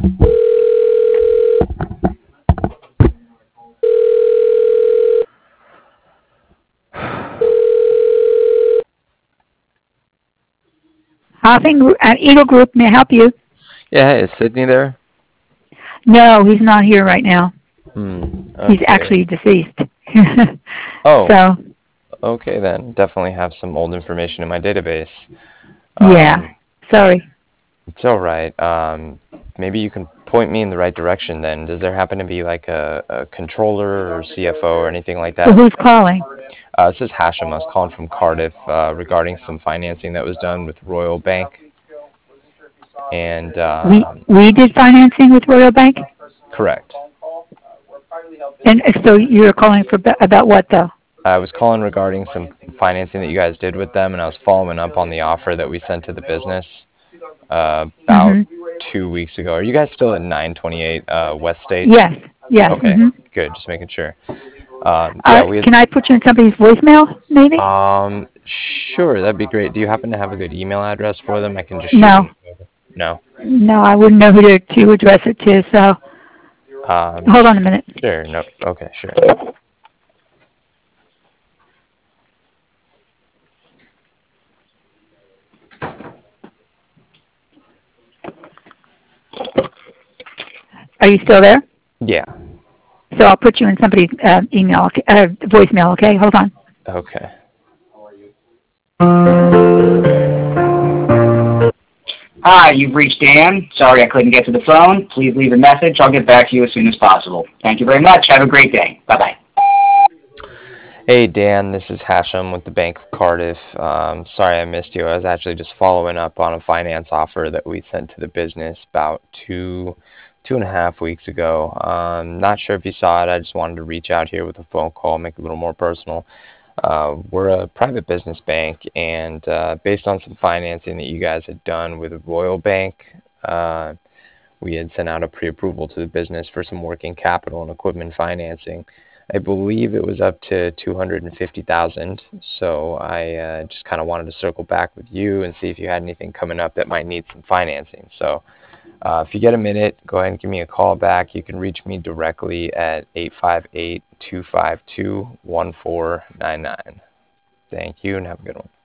Hopping Eagle Group, may I help you? Yeah, hey, is Sydney there? No, he's not here right now. He's Okay. actually deceased. Oh, So, okay then. Definitely have some old information in my database. yeah, Um, sorry. it's all right. Maybe you can point me in the right direction then. Does there happen to be like a controller or CFO or anything like Well, that? who's calling? This is Hashem. I was calling from Cardiff regarding some financing that was done with Royal Bank. And We did financing with Royal Bank? correct. And so you're calling for about what, though? I was calling regarding some financing that you guys did with them, and I was following up on the offer that we sent to the business about Mm-hmm. 2 weeks ago. Are you guys still at 928 West State? Yes, yes. Okay, Mm-hmm. good. Just making sure. Yeah, we had. Can I put you in somebody's voicemail, maybe? Sure, that'd be great. Do you happen to have a good email address for them? I can just shoot No. them over. No. No, I wouldn't know who to address it to, so Um, hold on a minute. sure. No. Okay. Sure. Are you still there? Yeah. So I'll put you in somebody's voicemail, okay? Hold on. Okay. Hi, you've reached Dan. Sorry I couldn't get to the phone. Please leave a message. I'll get back to you as soon as possible. Thank you very much. Have a great day. Bye-bye. Hey Dan, this is Hashem with the Bank of Cardiff. Sorry I missed you. I was actually just following up on a finance offer that we sent to the business about 2.5 weeks ago. Not sure if you saw it. I just wanted to reach out here with a phone call, make it a little more personal. We're a private business bank, and based on some financing that you guys had done with Royal Bank, we had sent out a pre-approval to the business for some working capital and equipment financing. I believe it was up to 250,000. So I just kind of wanted to circle back with you and see if you had anything coming up that might need some financing. So if you get a minute, go ahead and give me a call back. You can reach me directly at 858-252-1499. Thank you and have a good one.